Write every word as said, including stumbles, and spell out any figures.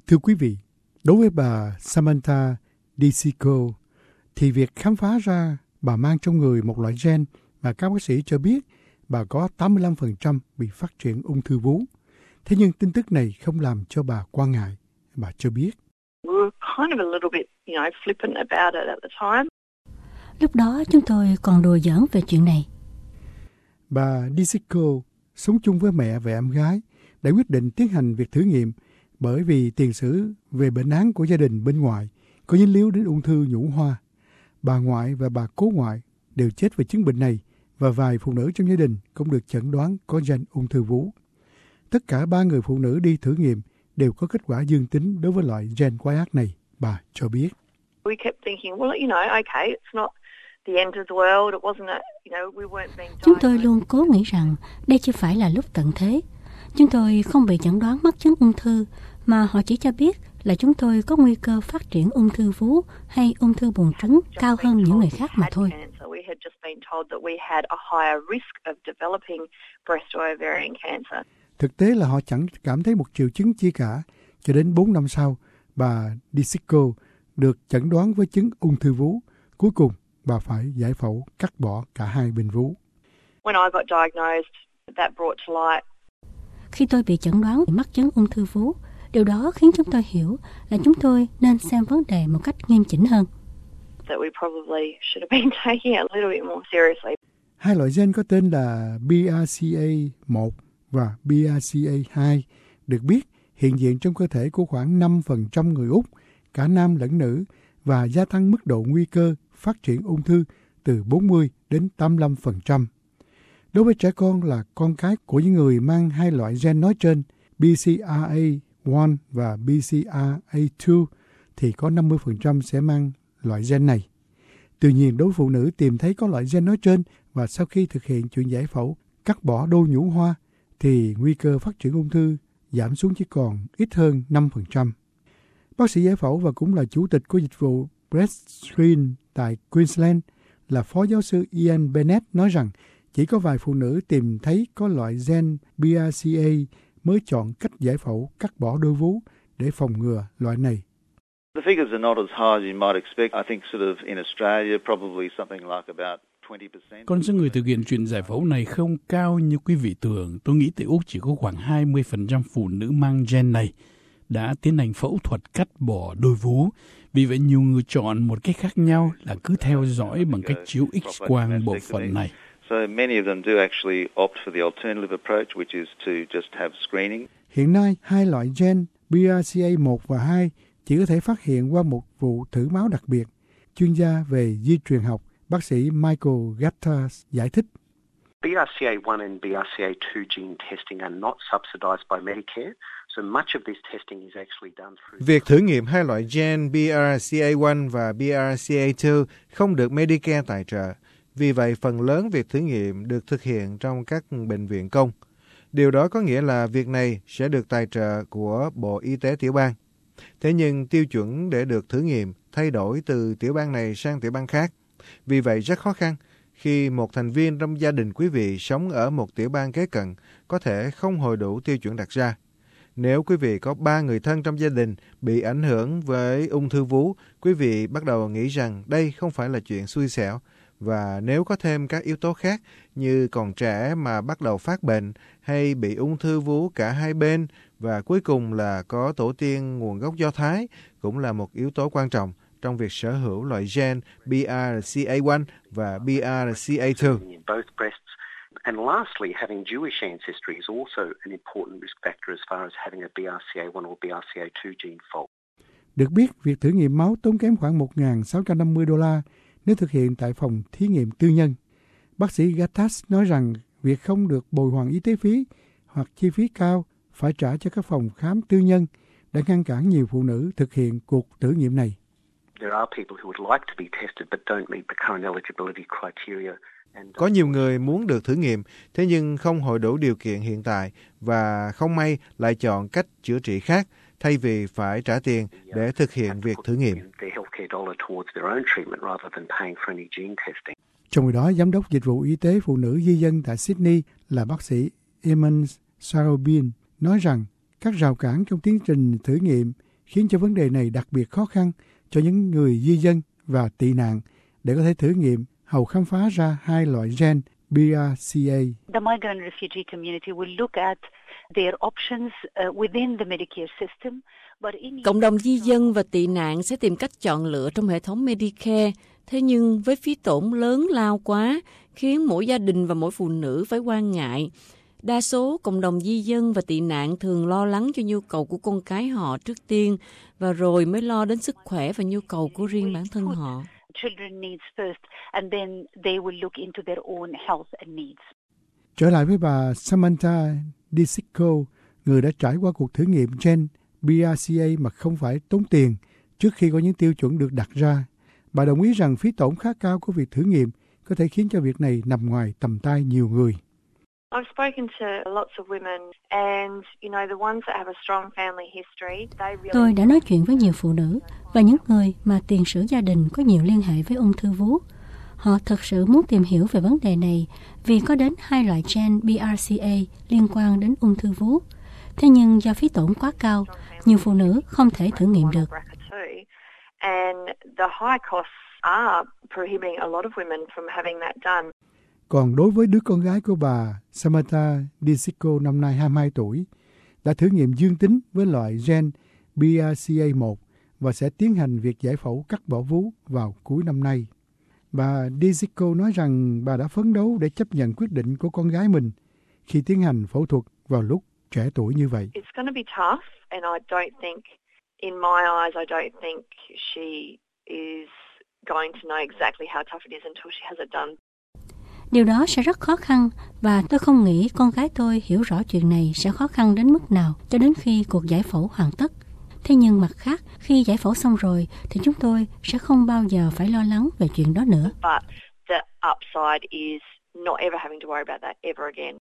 Thưa quý vị, đối với bà Samantha DeSico, thì việc khám phá ra bà mang trong người một loại gen mà các bác sĩ cho biết bà có tám mươi lăm phần trăm bị phát triển ung thư vú. Thế nhưng tin tức này không làm cho bà quan ngại. Bà cho biết. Lúc đó chúng tôi còn đùa giỡn về chuyện này. Bà DeSico sống chung với mẹ và em gái đã quyết định tiến hành việc thử nghiệm bởi vì tiền sử về bệnh án của gia đình bên ngoài có dính líu đến ung thư nhũ hoa. Bà ngoại và bà cố ngoại đều chết vì chứng bệnh này và vài phụ nữ trong gia đình cũng được chẩn đoán có gen ung thư vú. Tất cả ba người phụ nữ đi thử nghiệm đều có kết quả dương tính đối với loại gen quái ác này, bà cho biết. Chúng tôi luôn cố nghĩ rằng đây chưa phải là lúc tận thế. Chúng tôi không bị chẩn đoán mắc chứng ung thư, mà họ chỉ cho biết là chúng tôi có nguy cơ phát triển ung thư vú hay ung thư buồng trứng cao hơn những người khác mà thôi. Thực tế là họ chẳng cảm thấy một triệu chứng chi cả. Cho đến bốn năm sau, bà DeSico được chẩn đoán với chứng ung thư vú. Cuối cùng, bà phải giải phẫu cắt bỏ cả hai bên vú. Khi tôi bị chẩn đoán mắc chứng ung thư vú, điều đó khiến chúng tôi hiểu là chúng tôi nên xem vấn đề một cách nghiêm chỉnh hơn. Hai loại gen có tên là B R C A một và B R C A hai được biết hiện diện trong cơ thể của khoảng năm phần trăm người Úc, cả nam lẫn nữ, và gia tăng mức độ nguy cơ phát triển ung thư từ bốn mươi đến tám mươi lăm phần trăm. Đối với trẻ con là con cái của những người mang hai loại gen nói trên, B C R A một và B C R A hai, thì có năm mươi phần trăm sẽ mang loại gen này. Tuy nhiên, đối với phụ nữ tìm thấy có loại gen nói trên và sau khi thực hiện chuyện giải phẫu cắt bỏ đôi nhũ hoa, thì nguy cơ phát triển ung thư giảm xuống chỉ còn ít hơn năm phần trăm. Bác sĩ giải phẫu và cũng là chủ tịch của dịch vụ Breast Screen tại Queensland là phó giáo sư Ian Bennett nói rằng chỉ có vài phụ nữ tìm thấy có loại gen B R C A mới chọn cách giải phẫu cắt bỏ đôi vú để phòng ngừa loại này. The figures are not as high as you might expect. I think sort of in Australia probably something like about twenty percent. Con số người thực hiện chuyện giải phẫu này không cao như quý vị tưởng. Tôi nghĩ tại Úc chỉ có khoảng hai mươi phần trăm phụ nữ mang gen này đã tiến hành phẫu thuật cắt bỏ đôi vú. Vì vậy nhiều người chọn một cách khác nhau là cứ theo dõi bằng cách chiếu X-quang bộ phận này. So many of them do actually opt for the alternative approach, which is to just have screening. Hiện nay, hai loại gen B R C A một và hai chỉ có thể phát hiện qua một vụ thử máu đặc biệt. Chuyên gia về di truyền học, bác sĩ Michael Gattas giải thích. B R C A one and B R C A two gene testing are not subsidized by Medicare, so much of this testing is actually done through. Việc thử nghiệm hai loại gen B R C A một và B R C A hai không được Medicare tài trợ. Vì vậy, phần lớn việc thử nghiệm được thực hiện trong các bệnh viện công. Điều đó có nghĩa là việc này sẽ được tài trợ của Bộ Y tế tiểu bang. Thế nhưng tiêu chuẩn để được thử nghiệm thay đổi từ tiểu bang này sang tiểu bang khác. Vì vậy rất khó khăn khi một thành viên trong gia đình quý vị sống ở một tiểu bang kế cận có thể không hội đủ tiêu chuẩn đặt ra. Nếu quý vị có ba người thân trong gia đình bị ảnh hưởng với ung thư vú, quý vị bắt đầu nghĩ rằng đây không phải là chuyện xui xẻo. Và nếu có thêm các yếu tố khác như còn trẻ mà bắt đầu phát bệnh hay bị ung thư vú cả hai bên và cuối cùng là có tổ tiên nguồn gốc Do Thái cũng là một yếu tố quan trọng trong việc sở hữu loại gen B R C A một và B R C A hai. And lastly, having Jewish ancestry is also an important risk factor as far as having a B R C A one or B R C A two gene fault. Được biết, việc thử nghiệm máu tốn kém khoảng một nghìn sáu trăm năm mươi đô la nếu thực hiện tại phòng thí nghiệm tư nhân. Bác sĩ Gattas nói rằng việc không được bồi hoàn y tế phí hoặc chi phí cao phải trả cho các phòng khám tư nhân đã ngăn cản nhiều phụ nữ thực hiện cuộc thử nghiệm này. Có nhiều người muốn được thử nghiệm, thế nhưng không hội đủ điều kiện hiện tại và không may lại chọn cách chữa trị khác thay vì phải trả tiền để thực hiện việc thử nghiệm. Trong khi đó, Giám đốc Dịch vụ Y tế Phụ nữ Di dân tại Sydney là bác sĩ Eamon Sarobin nói rằng các rào cản trong tiến trình thử nghiệm khiến cho vấn đề này đặc biệt khó khăn cho những người di dân và tị nạn để có thể thử nghiệm hầu khám phá ra hai loại gen B R C A. The migrant refugee community will look at their options within the Medicare system. Cộng đồng di dân và tị nạn sẽ tìm cách chọn lựa trong hệ thống Medicare. Thế nhưng với phí tổn lớn lao quá, khiến mỗi gia đình và mỗi phụ nữ phải quan ngại. Đa số cộng đồng di dân và tị nạn thường lo lắng cho nhu cầu của con cái họ trước tiên và rồi mới lo đến sức khỏe và nhu cầu của riêng bản thân họ. Trở lại với bà Samantha DiCicco, người đã trải qua cuộc thử nghiệm gen B R C A mà không phải tốn tiền trước khi có những tiêu chuẩn được đặt ra. Bà đồng ý rằng phí tổn khá cao của việc thử nghiệm có thể khiến cho việc này nằm ngoài tầm tay nhiều người. I've spoken to lots of women and, you know, the ones that have a strong family history, they really... Tôi đã nói chuyện với nhiều phụ nữ và những người mà tiền sử gia đình có nhiều liên hệ với ung thư vú. Họ thực sự muốn tìm hiểu về vấn đề này vì có đến hai loại gen B R C A liên quan đến ung thư vú. Thế nhưng do phí tổn quá cao, nhiều phụ nữ không thể thử nghiệm được. And the high costs are prohibiting a lot of women from having that done. Còn đối với đứa con gái của bà Samantha DiCicco năm nay hai mươi hai tuổi, đã thử nghiệm dương tính với loại gen B R C A một và sẽ tiến hành việc giải phẫu cắt bỏ vú vào cuối năm nay. Bà DiCicco nói rằng bà đã phấn đấu để chấp nhận quyết định của con gái mình khi tiến hành phẫu thuật vào lúc trẻ tuổi như vậy. It's going to be tough and I don't think, in my eyes, I don't think she is going to know exactly how tough it is until she has it done. Điều đó sẽ rất khó khăn và tôi không nghĩ con gái tôi hiểu rõ chuyện này sẽ khó khăn đến mức nào cho đến khi cuộc giải phẫu hoàn tất. Thế nhưng mặt khác, khi giải phẫu xong rồi thì chúng tôi sẽ không bao giờ phải lo lắng về chuyện đó nữa. But the upside is not ever having to worry about that ever again.